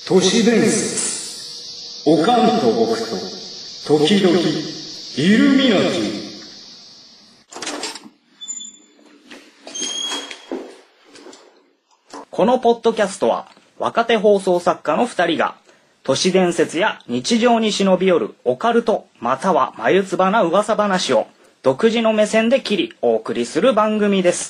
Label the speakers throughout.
Speaker 1: 都市伝説、おかんと僕と時々イルミナティ。
Speaker 2: このポッドキャストは若手放送作家の2人が都市伝説や日常に忍び寄るオカルトまたは眉唾な噂話を独自の目線で切りお送りする番組です。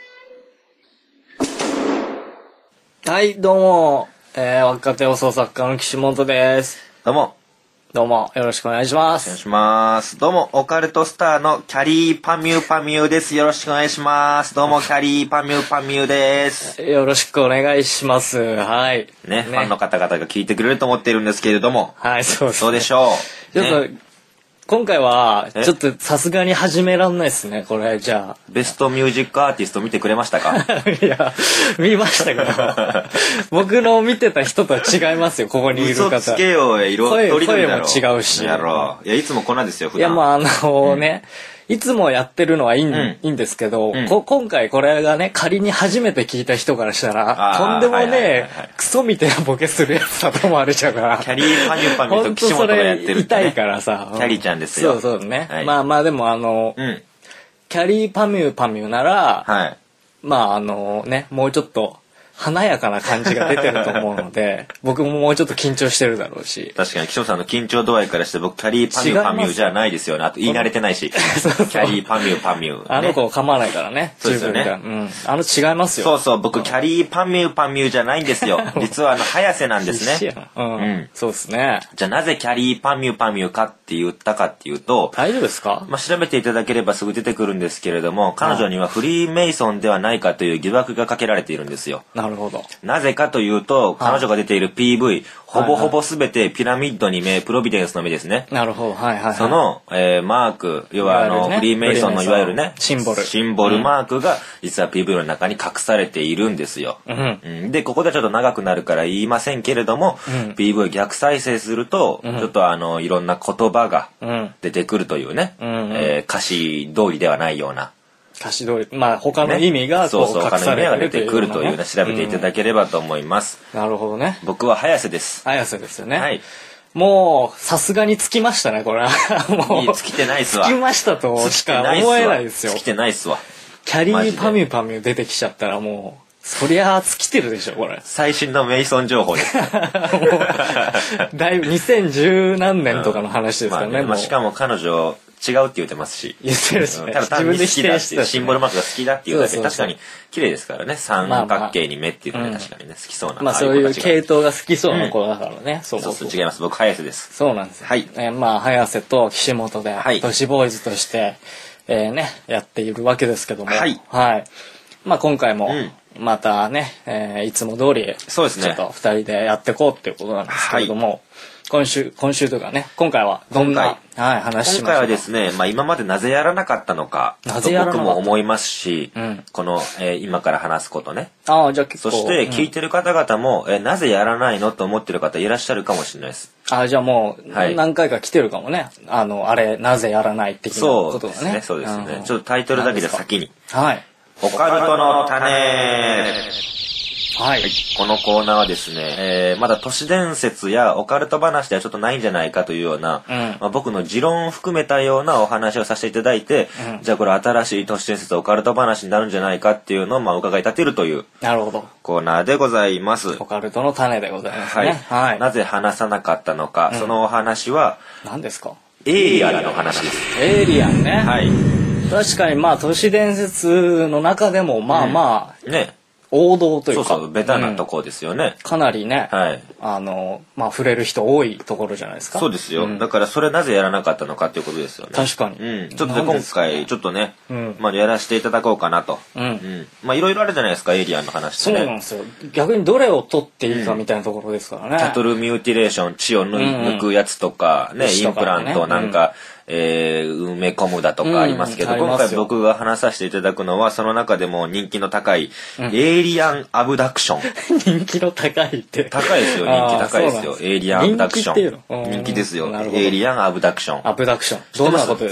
Speaker 3: はい、どうも、若手放送作家の岸本です。
Speaker 4: どうも。
Speaker 3: どうも、よろしくお願いしま
Speaker 4: お願い
Speaker 3: す。
Speaker 4: します。どうも、オカルトスターのキャリーパミュパミュです。よろしくお願いします。どうも、キャリーパミュパミュです。
Speaker 3: よろしくお願いします。はい。
Speaker 4: ね、ファンの方々が聞いてくれると思っているんですけれども。
Speaker 3: はい、そうです、ね。
Speaker 4: どうでしょう。
Speaker 3: ちょっと、
Speaker 4: ね、
Speaker 3: 今回は、ちょっとさすがに始めらんないですね、これ、じゃあ。
Speaker 4: ベストミュージックアーティスト見てくれましたか？
Speaker 3: いや、見ましたけど、僕の見てた人とは違いますよ、ここにいる方。
Speaker 4: 嘘つけよ、色とりどりだろ。
Speaker 3: 声も違うし。
Speaker 4: やろう。いや、いつもこんなんですよ、普段。
Speaker 3: いや、まあね、いつもやってるのはいいんですけど、今回これがね、仮に初めて聞いた人からしたら、とんでもね、クソみたいなボケするやつだと思われちゃうから。
Speaker 4: キャリーパニュパニュと岸本がやってる、ね。
Speaker 3: 痛いからさ。
Speaker 4: キャリーちゃんですよ。
Speaker 3: そうね。
Speaker 4: はい、
Speaker 3: まあでもキャリーパミュパミュなら、
Speaker 4: はい、
Speaker 3: まあね、もうちょっと、華やかな感じが出てると思うので、僕ももうちょっと緊張してるだろうし。
Speaker 4: 確かに、岸本さんの緊張度合いからして僕、キャリーパミュパミュじゃないですよね。あと言い慣れてないし。キャリーパミュパミュ、ね。
Speaker 3: あの子構わないからね。
Speaker 4: そうですよね。
Speaker 3: 違いますよ。
Speaker 4: そうそう、僕、キャリーパミュパミュじゃないんですよ。実は早瀬なんですね。
Speaker 3: そうですね。
Speaker 4: じゃあなぜキャリーパミュパミュかって言ったかっていうと、
Speaker 3: 大丈夫ですか？
Speaker 4: まあ、調べていただければすぐ出てくるんですけれども、彼女にはフリーメイソンではないかという疑惑がかけられているんですよ。
Speaker 3: なるほど。
Speaker 4: なぜかというと、彼女が出ている PV、ほぼほぼすべてピラミッドに目、プロビデンスの目ですね。
Speaker 3: なるほど。はい。
Speaker 4: その、マーク、要はフリーメイソンのいわゆるね、
Speaker 3: シンボル
Speaker 4: マークが、実は PV の中に隠されているんですよ。で、ここでちょっと長くなるから言いませんけれども、PV 逆再生すると、ちょっといろんな言葉が出てくるというね、歌詞通りではないような。
Speaker 3: 歌詞通り、まあ他の意味が
Speaker 4: そう他の意味が出てくるというね、調べていただければと思います。
Speaker 3: なるほどね。
Speaker 4: 僕は早瀬です。
Speaker 3: 早瀬ですよね。
Speaker 4: はい。
Speaker 3: もう、さすがにつきましたね、これは。もう。
Speaker 4: 尽きてないっすわ。
Speaker 3: つきましたとしか思えないですよ。
Speaker 4: 尽きてないっすわ。
Speaker 3: キャリーパミュパミュ出てきちゃったらもう、そりゃ尽きてるでしょ、これ。
Speaker 4: 最新のメイソン情報です。
Speaker 3: だいぶ2010何年とかの話ですからね。
Speaker 4: しかも彼女、違うって言ってますし。
Speaker 3: 言ってるしね。
Speaker 4: 自分で好きだってシンボルマークが好きだっていうだけで確かに綺麗ですからね。三角形に目っていうのは確かにね、好きそうな。
Speaker 3: まあそういう系統が好きそうな子だからね。
Speaker 4: そう違います。僕早瀬です。
Speaker 3: そうなんです。
Speaker 4: はい。
Speaker 3: まあ早瀬と岸本で都市ボーイズとしてやっているわけですけども。はい。まあ今回もまたね、いつも通りちょっと二人でやっていこうっていうことなんですけれども。今週というかね、今回はどんな話しましょうか。
Speaker 4: 今回はですね、まあ今までなぜやらなかったのか、僕も思いますし、この、今から話すことね。
Speaker 3: じゃあ結構。
Speaker 4: そして聞いてる方々も、なぜやらないのと思ってる方いらっしゃるかもしれないです。
Speaker 3: じゃあもう何回か来てるかもね。あれ、なぜやらない的なことがね。
Speaker 4: そうですね。ちょっとタイトルだけで先に。
Speaker 3: はい。
Speaker 4: オカルトの種。
Speaker 3: はい。
Speaker 4: このコーナーはですね、まだ都市伝説やオカルト話ではちょっとないんじゃないかというような、僕の持論を含めたようなお話をさせていただいて、じゃあこれ新しい都市伝説オカルト話になるんじゃないかっていうのを伺い立てるというコーナーでございます。
Speaker 3: オカルトの種でございますね。
Speaker 4: はい。なぜ話さなかったのか、そのお話は、
Speaker 3: 何ですか？
Speaker 4: エイリアンの話です。
Speaker 3: エイリアンね。
Speaker 4: はい。
Speaker 3: 確かにまあ都市伝説の中でもまあ
Speaker 4: ね。
Speaker 3: 王道というか。
Speaker 4: そう、ベタなとこですよね。
Speaker 3: かなりね。
Speaker 4: はい。
Speaker 3: まあ触れる人多いところじゃないですか。
Speaker 4: そうですよ。だからそれなぜやらなかったのかっていうことですよね。
Speaker 3: 確かに。
Speaker 4: ちょっと今回、ちょっとね、まあやらせていただこうかなと。まあいろいろあるじゃないですか、エイリアンの話ってね。
Speaker 3: そうなんですよ。逆にどれを取っていいかみたいなところですからね。
Speaker 4: キャトルミューティレーション、血を抜くやつとか、ね、インプラントなんか、埋め込むだとかありますけど、今回僕が話させていただくのはその中でも人気の高い、エイリアンアブダクショ
Speaker 3: ン。人気の高いって。
Speaker 4: 高いですよ、人気高いですよ。エイリアンアブダクション。人気ですよ。エイリアンアブダクション。
Speaker 3: アブダクション。どんなことですか？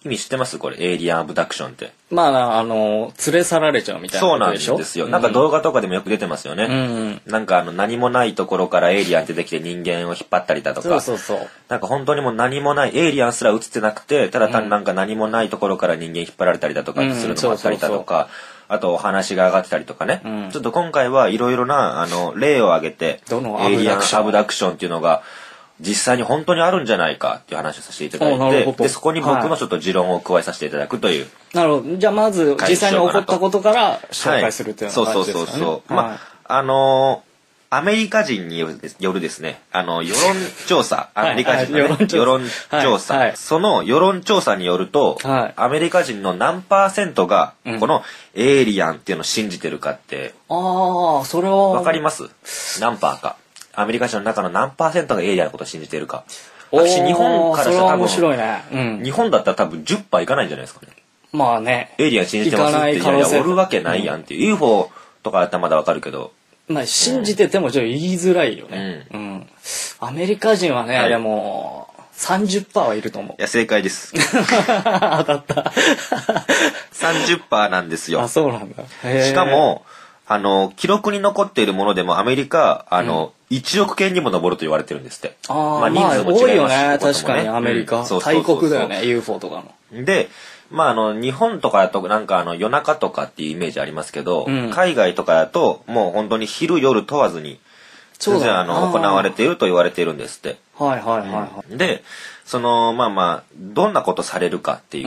Speaker 4: 意味知ってますこれ、エイリアンアブダクションって。
Speaker 3: まあ、連れ去られちゃうみたいなことでしょ。
Speaker 4: そうなんですよ。なんか動画とかでもよく出てますよね。なんか何もないところからエイリアンって出てきて人間を引っ張ったりだとか。
Speaker 3: そう。
Speaker 4: なんか本当にもう何もない、エイリアンすら映ってなくて、ただ単になんか何もないところから人間引っ張られたりだとかするのもあったりだとか、あとお話が上がってたりとかね。ちょっと今回はいろいろな、例を挙げて、エイリアンアブダクションっていうのが、実際に本当にあるんじゃないかっていう話をさせていただいて、で、そこに僕のちょっと持論を加えさせていただくという。
Speaker 3: なるほど。じゃあまず実際に起こったことから紹介するというような感じですかね。
Speaker 4: そう。まあ、アメリカ人によるですね、世論調査、アメリカ人の、ね世論調査、その世論調査によると、アメリカ人の何%が、このエイリアンっていうのを信じてるかって、
Speaker 3: それは。
Speaker 4: わかります？何パーか。アメリカ人の中の何%がエイリアンのことを信じているか。私、日本からしたら多分、
Speaker 3: 面白いね。
Speaker 4: 日本だったら多分10%いかないんじゃないですかね。
Speaker 3: まあね。
Speaker 4: エイリアン信じてますって、いや、おるわけないやんっていう。UFO とかだったらまだわかるけど。
Speaker 3: まあ、信じててもちょっと言いづらいよね。アメリカ人はね、でも、30% はいると思う。
Speaker 4: いや、正解です。
Speaker 3: 当たった。
Speaker 4: 30% なんですよ。
Speaker 3: そうなんだ。
Speaker 4: しかも、記録に残っているものでもアメリカ、1億件にも上ると言われてるんですって。
Speaker 3: まあ人数も違いますし、多いよね、確かにアメリカ。大国だよね、UFO とか
Speaker 4: の。で、まあ日本とかだとなんか夜中とかっていうイメージありますけど、海外とかだともう本当に昼夜問わずに、行われていると言われているんですって。で、どんなことされるかっていう、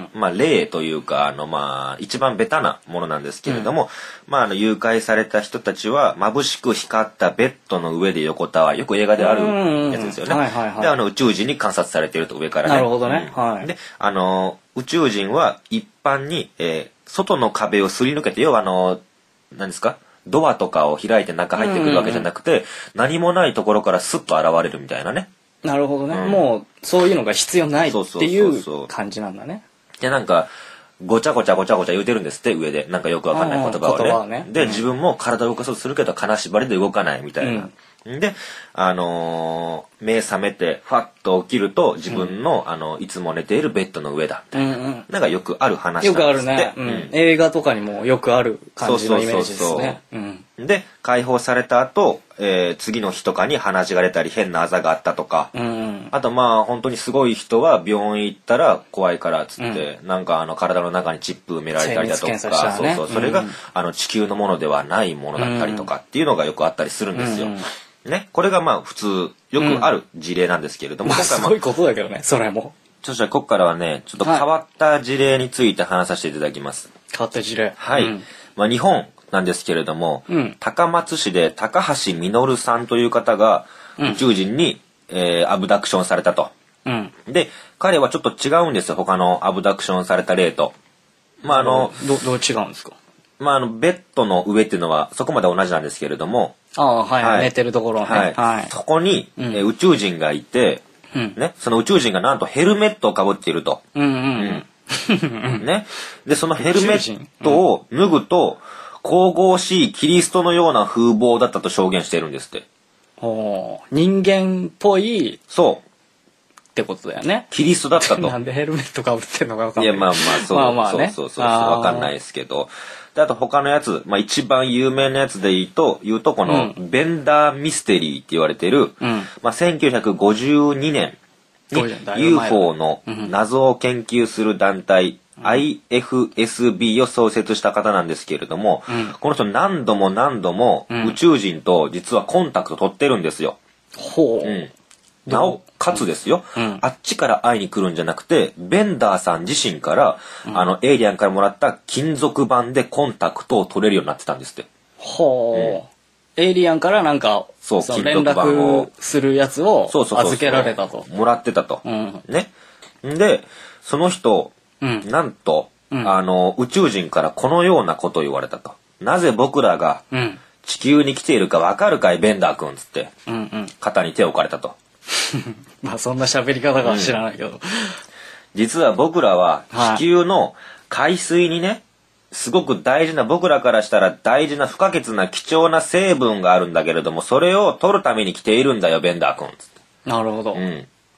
Speaker 4: 例というか、一番ベタなものなんですけれども、誘拐された人たちは、眩しく光ったベッドの上で横たわり、よく映画であるやつですよね。で、宇宙人に観察されていると、上からね。
Speaker 3: なるほどね。
Speaker 4: で、宇宙人は一般に、外の壁をすり抜けて、要は何ですか？ドアとかを開いて中入ってくるわけじゃなくて、何もないところからスッと現れるみたいなね。
Speaker 3: なるほどね。もう、そういうのが必要ないっていう感じなんだね。
Speaker 4: で、なんか、ごちゃごちゃ言うてるんですって、上で。なんかよくわかんない言葉をね。で、自分も体を動かそうとするけど、金縛りで動かないみたいな。で、目覚めて、ファッと起きると、自分の、いつも寝ているベッドの上だ、みたいな。なんかよくある話なんですって。
Speaker 3: よくあるね。映画とかにもよくある感じのイメージですね。
Speaker 4: で、解放された後、次の日とかに鼻血が出たり変なあざがあったとか、あと本当にすごい人は病院行ったら怖いからっつって、なんか体の中にチップ埋められたりだとか、それが地球のものではないものだったりとかっていうのがよくあったりするんですよ。ね、これが普通よくある事例なんですけれども、今回
Speaker 3: すごいことだけどね、それも。
Speaker 4: ここからはね、ちょっと変わった事例について話させていただきます。
Speaker 3: 変わった事例。
Speaker 4: はい。日本なんですけれども、高松市で高橋実さんという方が宇宙人に、アブダクションされたと。で、彼はちょっと違うんですよ、他のアブダクションされた例と。
Speaker 3: どう違うんですか？
Speaker 4: ベッドの上っていうのはそこまで同じなんですけれども、
Speaker 3: 寝てるところね。
Speaker 4: そこに、宇宙人がいて、ね、その宇宙人がなんとヘルメットをかぶっていると。ね。で、そのヘルメットを脱ぐと、神々しいキリストのような風貌だったと証言しているんですって。
Speaker 3: 人間っぽい。
Speaker 4: そう。
Speaker 3: ってことだよね。
Speaker 4: キリストだったと。
Speaker 3: なんでヘルメットかぶってんのか分かんない。
Speaker 4: いや、そう。わかんないですけど。で、あと他のやつ、一番有名なやつで言うと、この、ベンダーミステリーって言われてる、1952年に UFO の謎を研究する団体、IFSB を創設した方なんですけれども、この人何度も宇宙人と実はコンタクト取ってるんですよ。なおかつですよ、あっちから会いに来るんじゃなくて、ベンダーさん自身から、エイリアンからもらった金属板でコンタクトを取れるようになってたんですって。
Speaker 3: エイリアンからなんか、連絡するやつを預けられたと。
Speaker 4: もらってたと。ね。で、その人、なんと、宇宙人からこのようなことを言われたと。なぜ僕らが地球に来ているかわかるかい、ベンダー君つって、肩に手を置かれたと。
Speaker 3: そんな喋り方かは知らないけど、
Speaker 4: 実は僕らは地球の海水にね、すごく大事な、僕らからしたら大事な不可欠な貴重な成分があるんだけれども、それを取るために来ているんだよ、ベンダー君つって。
Speaker 3: なるほど。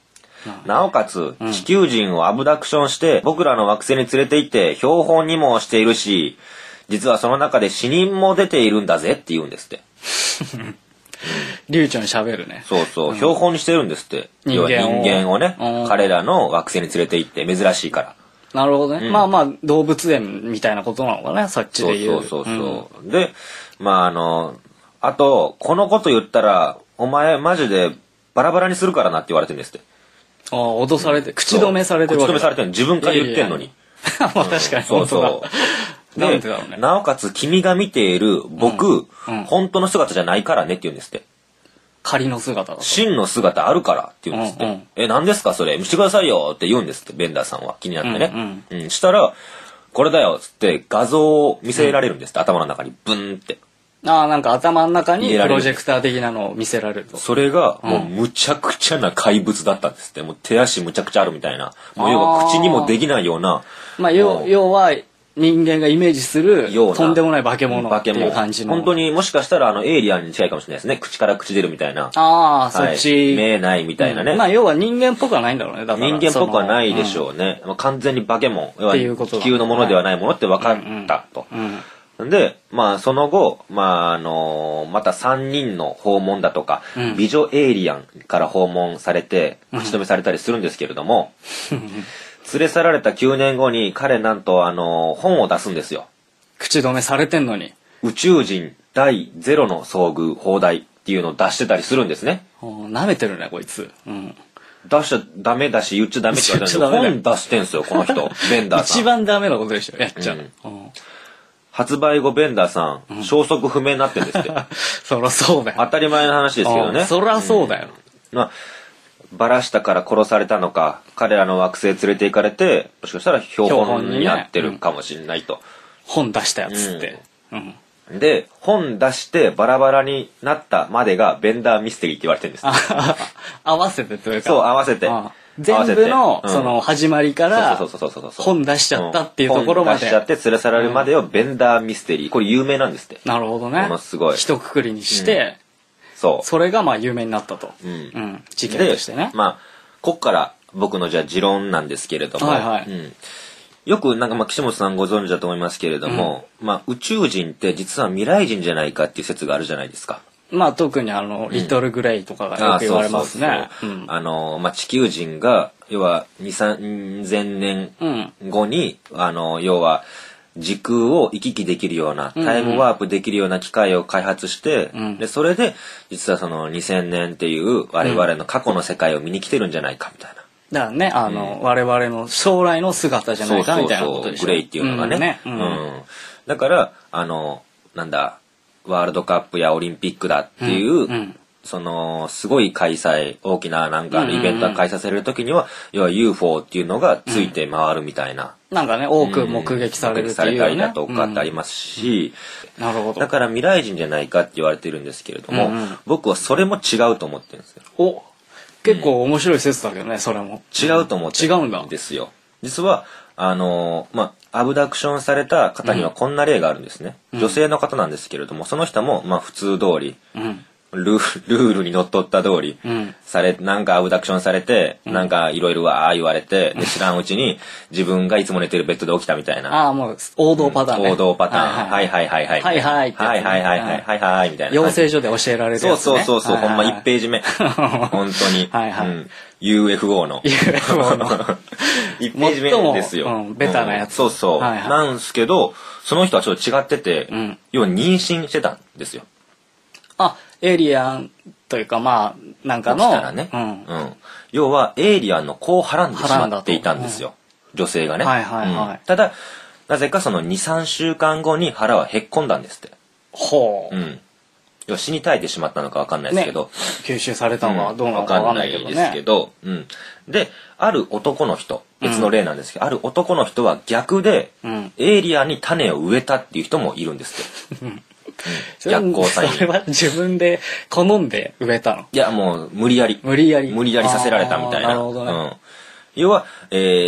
Speaker 4: なおかつ、地球人をアブダクションして、僕らの惑星に連れて行って、標本にもしているし、実はその中で死人も出ているんだぜって言うんですって。
Speaker 3: 流暢に喋るね。
Speaker 4: そうそう、標本にしてるんですって。要は人間をね、彼らの惑星に連れて行って、珍しいから。
Speaker 3: なるほどね。まあまあ、動物園みたいなことなのかね、さっちで言う。
Speaker 4: そう。で、まああと、このこと言ったら、お前マジでバラバラにするからなって言われてるんですって。
Speaker 3: ああ、脅されて、口止めされてるわけだ。
Speaker 4: 口止めされてるの。自分から言ってんのに。
Speaker 3: まあ確かに。
Speaker 4: そう。で、なおかつ君が見ている僕、本当の姿じゃないからねって言うんですって。
Speaker 3: 仮の姿だと。
Speaker 4: 真の姿あるからって言うんですって。何ですかそれ見せてくださいよって言うんですって、ベンダーさんは。気になってね。したら、これだよっつって画像を見せられるんですって、頭の中にブンって。
Speaker 3: ああ、なんか頭の中にプロジェクター的なのを見せられると。
Speaker 4: それが、もうむちゃくちゃな怪物だったんですって。もう手足むちゃくちゃあるみたいな。もう要は口にもできないような。
Speaker 3: まあ要は、人間がイメージするとんでもない化け物っていう感じの。
Speaker 4: 本当にもしかしたらエイリアンに近いかもしれないですね。口から口出るみたいな。
Speaker 3: ああ、そっち。
Speaker 4: 目ないみたいなね。
Speaker 3: まあ要は人間っぽくはないんだろうね。だから
Speaker 4: 人間っぽくはないでしょうね。完全に化け物。要は地球のものではないものって分かったと。で、まあその後、また3人の訪問だとか、美女エイリアンから訪問されて、口止めされたりするんですけれども、連れ去られた9年後に彼なんと本を出すんですよ。
Speaker 3: 口止めされてんのに。
Speaker 4: 宇宙人第0の遭遇放題っていうのを出してたりするんですね。
Speaker 3: 舐めてるね、こいつ。
Speaker 4: 出しちゃダメだし、言っちゃダメって言われたんですけど、本出してんすよ、この人。ベンダーさん。
Speaker 3: 一番ダメなことでしょ、やっちゃう。
Speaker 4: 発売後ベンダーさん、消息不明になってんですって。
Speaker 3: そらそうだよ。
Speaker 4: 当たり前の話ですけどね。
Speaker 3: そらそうだよ。
Speaker 4: バラしたから殺されたのか、彼らの惑星連れて行かれて、もしかしたら標本になってるかもしれないと。
Speaker 3: 本出したやつって。
Speaker 4: で、本出してバラバラになったまでがベンダーミステリーって言われてるんです。
Speaker 3: 合わせてというか。
Speaker 4: そう、合わせて。
Speaker 3: 全部の、その、始まりから、本出しちゃったっていうところまで。
Speaker 4: 本出しちゃって連れ去られるまでをベンダーミステリー。これ有名なんですって。
Speaker 3: なるほどね。
Speaker 4: ものすごい。
Speaker 3: 一括りにして、それがまあ有名になったと。事件としてね。
Speaker 4: まあ、こっから僕のじゃあ持論なんですけれども、よくなんか岸本さんご存知だと思いますけれども、宇宙人って実は未来人じゃないかっていう説があるじゃないですか。
Speaker 3: まあ特にリトルグレイとかがよく言われますね。
Speaker 4: 地球人が、要は2、3000年後に、要は時空を行き来できるような、タイムワープできるような機械を開発して、で、それで、実はその2000年っていう我々の過去の世界を見に来てるんじゃないかみたいな。
Speaker 3: だからね、我々の将来の姿じゃないかみたいなことでしょ。
Speaker 4: グレイっていうのがね。だから、なんだ、ワールドカップやオリンピックだっていう、その、すごい開催、大きななんかイベントが開催されるときには、要は UFO っていうのがついて回るみたいな。
Speaker 3: なんかね、多く目撃されるっていうね。目撃されたり
Speaker 4: だとかってありますし、
Speaker 3: なるほど。
Speaker 4: だから未来人じゃないかって言われてるんですけれども、僕はそれも違うと思ってるんですよ。
Speaker 3: 結構面白い説だけどね、それも。
Speaker 4: 違うと思ってるんですよ。実は、アブダクションされた方にはこんな例があるんですね。女性の方なんですけれども、その人も、普通通り、ルールにのっとった通り、なんかアブダクションされて、なんかいろいろわー言われて、で、知らんうちに自分がいつも寝てるベッドで起きたみたいな。
Speaker 3: ああ、もう王道パターンね。
Speaker 4: 王道パターン。はいはいはいはい。
Speaker 3: はいはい。
Speaker 4: はいはいはいはいはいはいみたいな。
Speaker 3: 養成所で教えられるやつね。
Speaker 4: そう、ほんま1ページ目。本当に。UFO の。
Speaker 3: UFO の。
Speaker 4: 1ページ目ですよ。
Speaker 3: ベタなやつ。
Speaker 4: そう。なんすけど、その人はちょっと違ってて、要は妊娠してたんですよ。
Speaker 3: エイリアンというかなんかの。
Speaker 4: 起きたらね。要はエイリアンの子をはらんでしまっていたんですよ。女性がね。ただ、なぜかその2、3週間後に腹はへっこんだんですって。要は死に絶えてしまったのかわかんないですけど。
Speaker 3: 吸収されたのはどうなのかわかんないけどね。
Speaker 4: ですけど、で、ある男の人、別の例なんですけど、ある男の人は逆で、エイリアンに種を植えたっていう人もいるんですって。
Speaker 3: 逆行さそれは自分で好んで植えたの？
Speaker 4: いや、もう無理やりさせられたみたいな。
Speaker 3: なるほどね。
Speaker 4: 要は、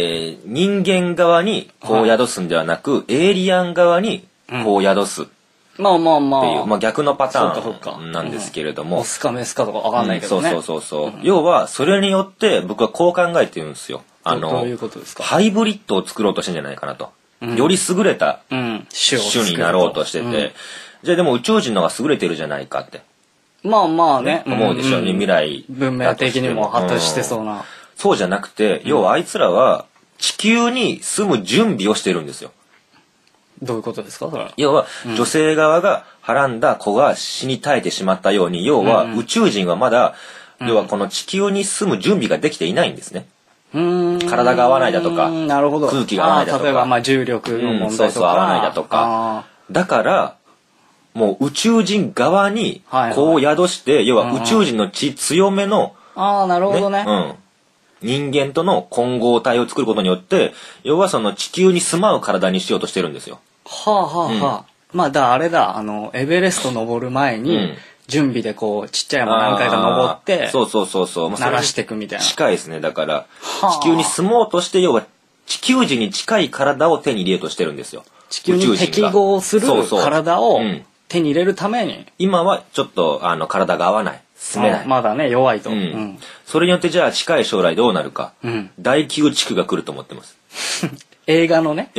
Speaker 4: 人間側にこう宿すんではなく、エイリアン側にこう宿すっ
Speaker 3: まあまあまあ。
Speaker 4: っていう、まあ逆のパターンなんですけれども。
Speaker 3: オスかメスかとかわかんないけどね。
Speaker 4: そう。要は、それによって僕はこう考えてるんですよ。
Speaker 3: どういうことですか？
Speaker 4: ハイブリッドを作ろうとしてんじゃないかなと。より優れた種になろうとしてて、じゃあでも宇宙人の方が優れてるじゃないかって。
Speaker 3: まあまあね。
Speaker 4: 思うでしょうね、未来。
Speaker 3: 文明的にも発達してそうな。
Speaker 4: そうじゃなくて、要はあいつらは地球に住む準備をしてるんですよ。
Speaker 3: どういうことですかそれは。
Speaker 4: 要は、女性側がはらんだ子が死に絶えてしまったように、要は宇宙人はまだ、要はこの地球に住む準備ができていないんですね。体が合わないだとか、空気が合わないだとか、
Speaker 3: 例えばまあ重力の問題とか、
Speaker 4: 合わないだとか。だから、もう宇宙人側に子を宿して、要は宇宙人の血強めの、
Speaker 3: なるほどね。
Speaker 4: 人間との混合体を作ることによって、要はその地球に住まう体にしようとしてるんですよ。
Speaker 3: まああれだ、エベレスト登る前に、準備でこうちっちゃい山何回か登って
Speaker 4: そう
Speaker 3: 鳴らしていくみたいな。
Speaker 4: 近いですね。だから地球に住もうとして、要は地球人に近い体を手に入れようとしてるんですよ。
Speaker 3: 地球に適合する体を手に入れるために。
Speaker 4: 今はちょっと体が合わない、住めない、
Speaker 3: まだね弱いと、
Speaker 4: それによってじゃあ近い将来どうなるか、第9地区が来ると思ってます。
Speaker 3: 映画の第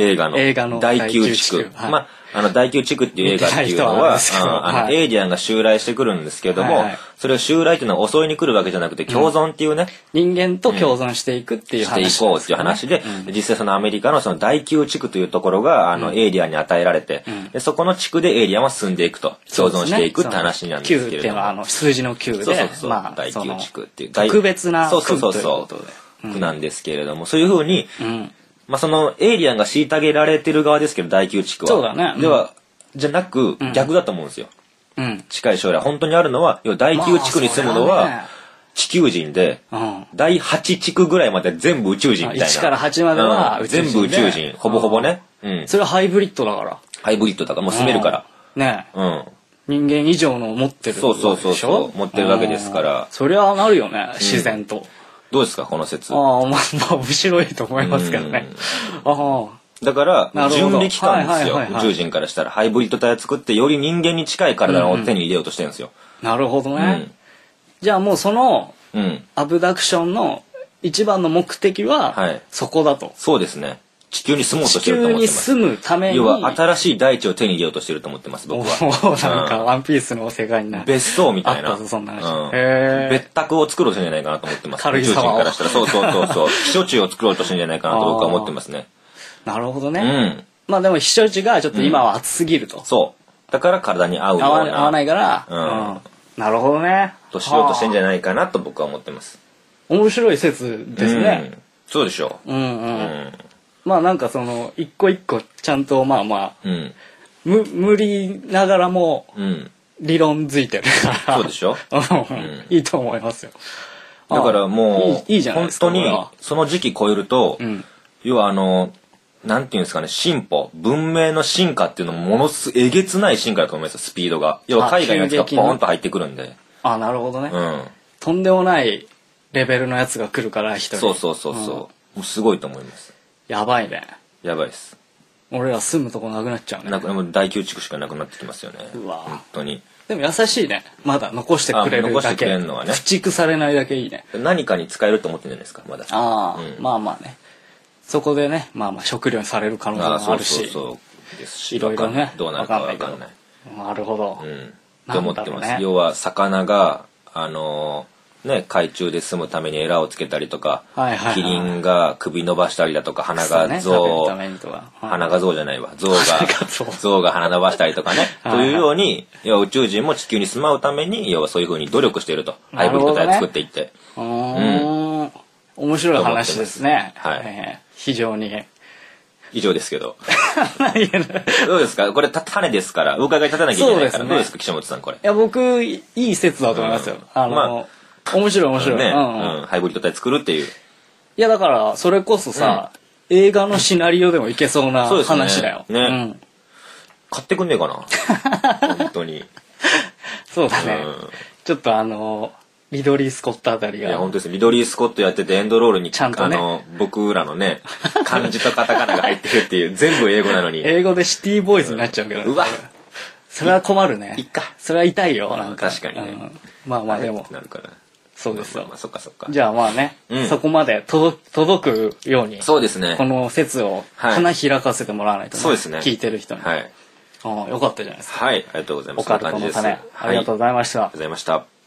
Speaker 4: 9地区。第9地区っていう映画っていうのは、エイリアンが襲来してくるんですけども、それを襲来っていうのは襲いに来るわけじゃなくて、共存っていうね。
Speaker 3: 人間と共存していくっていう話。
Speaker 4: していこうっていう話で、実際そのアメリカのその第9地区というところが、エイリアンに与えられて、でそこの地区でエイリアンは住んでいくと、共存していくって話なんですけれども。
Speaker 3: 9っていうのは数字の9で、
Speaker 4: 第9地区っていう。
Speaker 3: 特別な区ということで。
Speaker 4: 区なんですけれども、そういうふうに、そのエイリアンが虐げられてる側ですけど、第9地区は。
Speaker 3: そうだね。
Speaker 4: じゃなく、逆だと思うんですよ。近い将来、本当にあるのは、第9地区に住むのは、地球人で、第8地区ぐらいまで全部宇宙人みたいな。
Speaker 3: 1から8までは
Speaker 4: 全部宇宙人。ほぼほぼね。
Speaker 3: それはハイブリッドだから。
Speaker 4: ハイブリッドだから、もう住めるから。
Speaker 3: ね人間以上の持ってる
Speaker 4: そう持ってるわけですから。
Speaker 3: そりゃなるよね、自然と。
Speaker 4: どうですか、この説。
Speaker 3: 面白いと思いますけどね。
Speaker 4: だから、準備期間ですよ。宇宙人からしたら。ハイブリッド体を作って、より人間に近い体を手に入れようとしてるんですよ。
Speaker 3: なるほどね。じゃあもうその、アブダクションの一番の目的は、そこだと。
Speaker 4: そうですね。地球に住もうとしてると思ってます。
Speaker 3: 地球に住むために。
Speaker 4: 要は、新しい大地を手に入れようとしてると思ってます、僕は。
Speaker 3: なんか、ワンピースの世界になる。
Speaker 4: 別荘みたいな。
Speaker 3: そんな
Speaker 4: 話。別宅を作ろうとしてるんじゃないかなと思ってます。
Speaker 3: 宇
Speaker 4: 宙人からしたら。そう。避暑地を作ろうとしてるんじゃないかなと僕は思ってますね。
Speaker 3: なるほどね。まあでも避暑地がちょっと今は暑すぎると。
Speaker 4: そう。だから体に合うような。
Speaker 3: 合わないから。なるほどね。
Speaker 4: としようとしてんじゃないかなと僕は思ってます。
Speaker 3: 面白い説ですね。
Speaker 4: そうでしょう。
Speaker 3: まあなんかその一個一個ちゃんと無理ながらも理論づいてるから。
Speaker 4: そうでしょ。
Speaker 3: いいと思いますよ。
Speaker 4: だからもう本当にその時期超えると、要はなんていうんですかね、文明の進化っていうのもものすえげつない進化だと思いますよ、スピードが。要は海外のやつがポーンと入ってくるんで。
Speaker 3: なるほどね。とんでもないレベルのやつが来るから一人。
Speaker 4: そう。もうすごいと思います。
Speaker 3: やばいね。
Speaker 4: やばいです。
Speaker 3: 俺ら住むとこなくなっちゃうね。
Speaker 4: もう第9地区しかなくなってきますよね。本当に。
Speaker 3: でも優しいね。まだ残してくれるだけ。
Speaker 4: 残してくれるのはね。
Speaker 3: 駆逐されないだけいいね。
Speaker 4: 何かに使えると思ってるんじゃないですか、まだ。
Speaker 3: まあね。そこでね、食料にされる可能性もあるし。いろいろね。
Speaker 4: どうなるかわかんない。
Speaker 3: なるほど。
Speaker 4: と思ってます。要は魚が海中で住むためにエラをつけたりとか、キリンが首伸ばしたりだとか、鼻が象じゃないわ、象が鼻伸ばしたりとかね、というように、要は宇宙人も地球に住まうために、要はそういうふうに努力していると。ハイブリッド体を作っていって。
Speaker 3: 面白い話ですね。非常に。
Speaker 4: 以上ですけど。どうですか、これ種ですから、お伺い立たなきゃいけないから、どうですか、岸本さん、これ。
Speaker 3: いや、僕、いい説だと思いますよ。面白い。
Speaker 4: ハイブリッド体作るっていう。
Speaker 3: いや、だから、それこそさ、映画のシナリオでもいけそうな話だよ。
Speaker 4: 買ってくんねえかな。本当に。
Speaker 3: そうだね。ちょっとリドリー・スコットあたりが。
Speaker 4: いや、本当です。リドリー・スコットやってて、エンドロールに、僕らのね、漢字とカタカナが入ってるっていう、全部英語なのに。
Speaker 3: 英語でシティボーイズになっちゃうけど。
Speaker 4: うわ
Speaker 3: それは困るね。
Speaker 4: いっか。
Speaker 3: それは痛いよ、なんか。
Speaker 4: 確かにね。
Speaker 3: まあまあでも。
Speaker 4: なるから。
Speaker 3: そうですよ。
Speaker 4: そっかそっか。
Speaker 3: じゃあまあね、そこまで届くように。
Speaker 4: そうですね。
Speaker 3: この説を花開かせてもらわないとね。
Speaker 4: そうですね。
Speaker 3: 聞いてる人に。はい。よかったじゃないですか。
Speaker 4: はい、ありがとうございます。
Speaker 3: オカルトの種、ありがとうございました。
Speaker 4: ありがとうございました。